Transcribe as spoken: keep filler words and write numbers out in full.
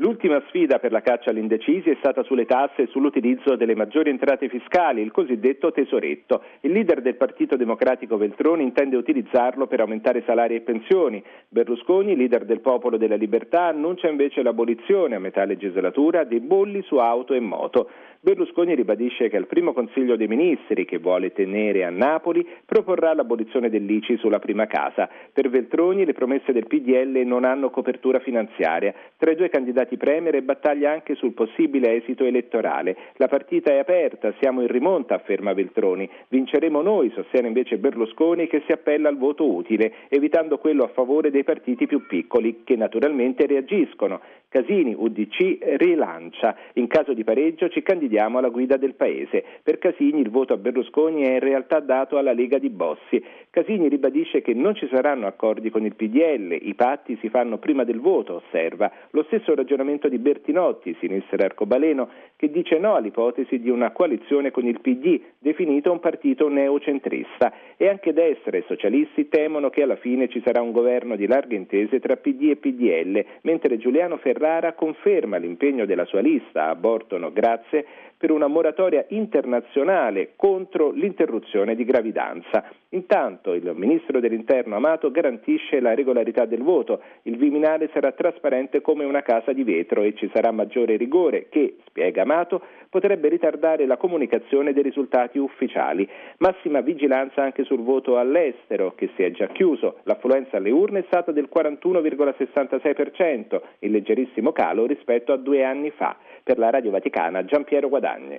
L'ultima sfida per la caccia all'indecisi è stata sulle tasse e sull'utilizzo delle maggiori entrate fiscali, il cosiddetto tesoretto. Il leader del Partito Democratico Veltroni intende utilizzarlo per aumentare salari e pensioni. Berlusconi, leader del Popolo della Libertà, annuncia invece l'abolizione a metà legislatura dei bolli su auto e moto. Berlusconi ribadisce che al primo Consiglio dei Ministri, che vuole tenere a Napoli, proporrà l'abolizione dell'I C I sulla prima casa. Per Veltroni le promesse del P D L non hanno copertura finanziaria. Tra i due candidati premier è battaglia anche sul possibile esito elettorale. La partita è aperta, siamo in rimonta, afferma Veltroni. Vinceremo noi, sostiene invece Berlusconi, che si appella al voto utile, evitando quello a favore dei partiti più piccoli, che naturalmente reagiscono. Casini, U D C, rilancia. In caso di pareggio ci candidiamo alla guida del paese. Per Casini il voto a Berlusconi è in realtà dato alla Lega di Bossi. Casini ribadisce che non ci saranno accordi con il P D L, i patti si fanno prima del voto, osserva. Lo stesso ragionamento di Bertinotti, sinistra arcobaleno, che dice no all'ipotesi di una coalizione con il P D, definito un partito neocentrista. E anche destra e socialisti temono che alla fine ci sarà un governo di larghe intese tra P D e P D L, mentre Giuliano Ferrara conferma l'impegno della sua lista, aborto no grazie, per una moratoria internazionale contro l'interruzione di gravidanza. Intanto il ministro dell'Interno Amato garantisce la regolarità del voto. Il Viminale sarà trasparente come una casa di vetro e ci sarà maggiore rigore che, spiega Amato, potrebbe ritardare la comunicazione dei risultati ufficiali. Massima vigilanza anche sul voto all'estero, che si è già chiuso. L'affluenza alle urne è stata del quarantuno virgola sessantasei per cento, il leggerissimo calo rispetto a due anni fa. Per la Radio Vaticana, Giampiero Guadagni.